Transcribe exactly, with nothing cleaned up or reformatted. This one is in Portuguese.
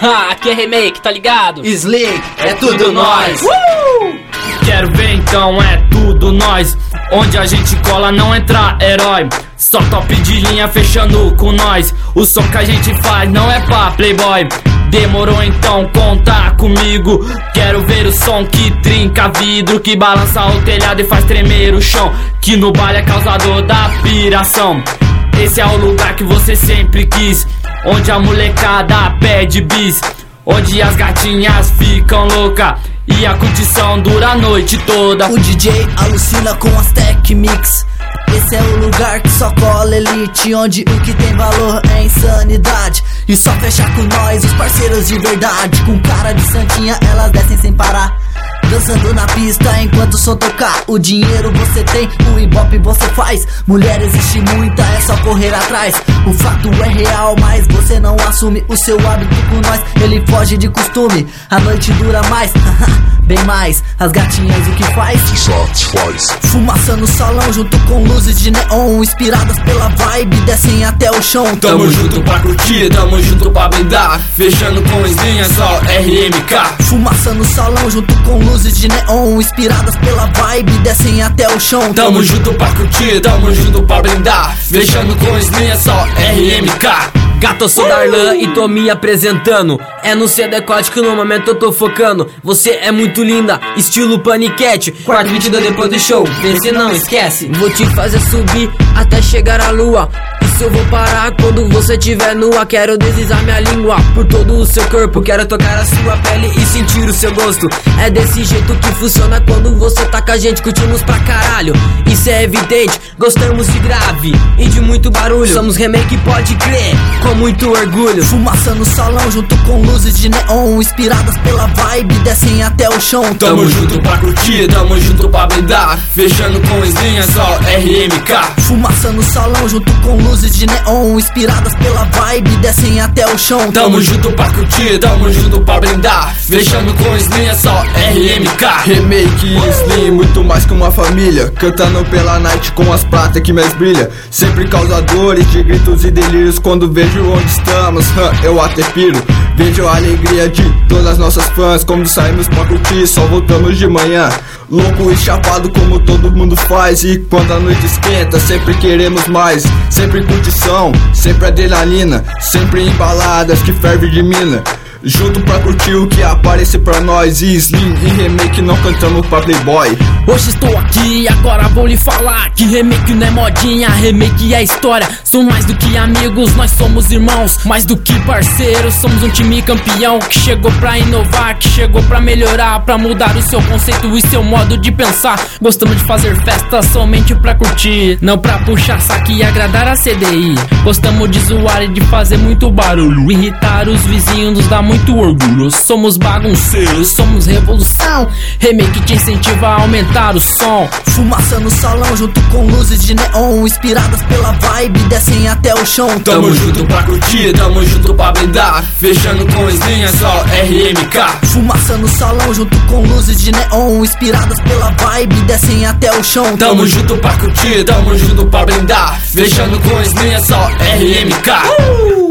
Aqui é remake, tá ligado? Slick, é tudo nós. Uh! Quero ver então, é tudo nós. Onde a gente cola não entra herói. Só top de linha fechando com nós. O som que a gente faz não é pra playboy. Demorou então, conta comigo. Quero ver o som que trinca vidro, que balança o telhado e faz tremer o chão, que no baile é causador da piração. Esse é o lugar que você sempre quis, onde a molecada pede bis, onde as gatinhas ficam loucas e a curtição dura a noite toda. O D J alucina com as tech mix. Esse é o lugar que só cola elite, onde o que tem valor é insanidade. E só fecha com nós, os parceiros de verdade. Com cara de santinha, elas descem sem parar, dançando na pista enquanto o som tocar. O dinheiro você tem, o ibope você faz. Mulher existe muita, é só correr atrás. O fato é real, mas você não assume. O seu hábito com nós, ele foge de costume. A noite dura mais, bem mais. As gatinhas o que faz? Satisfaz. Fumaça no salão junto com luzes de neon, inspiradas pela vibe, descem até o chão. Tamo junto pra curtir, tamo junto pra brindar, fechando com as linhas só R M K. Fumaça no salão junto com luzes de neon, inspiradas pela vibe, descem até o chão. Tamo junto pra curtir, tamo junto pra brindar, fechando com as linhas só R M K. Gato, eu sou Darlan e tô me apresentando. É no seu decote que no momento eu tô focando. Você é muito linda, estilo paniquete. Quarto vinte e dois depois do show, vê se não esquece. Vou te fazer subir até chegar à lua. Isso eu vou parar quando você tiver nua. Quero deslizar minha língua por todo o seu corpo. Quero tocar a sua pele e sentir o seu gosto. É desse jeito que funciona quando você tá com a gente. Curtimos pra caralho, isso é evidente. Gostamos de grave e de muito barulho. Somos remake, pode crer, com muito orgulho. Fumaça no salão junto com luzes de neon, inspiradas pela vibe, descem até o chão. Tamo junto pra curtir, tamo junto pra brindar, fechando com as linhas só R M K. Fumaça no salão junto com luzes de neon, inspiradas pela vibe, descem até o chão. Tamo junto pra curtir, tamo junto pra brindar, fechando com as linhas só R M K. Remake e Slim, muito mais que uma família, cantando pela night com as pratas que mais brilha. Sempre causadores de gritos e delírios. Quando vejo onde estamos, huh, eu até piro. Vejo a alegria de todas as nossas fãs. Quando saímos pra curtir, só voltamos de manhã, louco e chapado como todo mundo faz. E quando a noite esquenta, sempre queremos mais. Sempre curtição, sempre adrenalina, sempre em baladas que ferve de mina. Junto pra curtir o que aparece pra nós. E Slim e remake não cantamos pra playboy. Hoje estou aqui, agora vou lhe falar que remake não é modinha, remake é história. São mais do que amigos, nós somos irmãos, mais do que parceiros. Somos um time campeão que chegou pra inovar, que chegou pra melhorar, pra mudar o seu conceito e seu modo de pensar. Gostamos de fazer festa somente pra curtir, não pra puxar saque e agradar a C D I. Gostamos de zoar e de fazer muito barulho, irritar os vizinhos nos dá muito orgulho. Somos bagunceiros, somos revolução, remake te incentiva a aumentar o som. Fumaça no salão junto com luzes de neon, inspiradas pela vibe, descem até o chão. Tamo junto pra curtir, tamo junto pra brindar, fechando com as linhas só R M K. Fumaça no salão junto com luzes de neon, inspiradas pela vibe, descem até o chão. Tamo junto pra curtir, tamo junto pra brindar, fechando com as linhas só R M K. uh!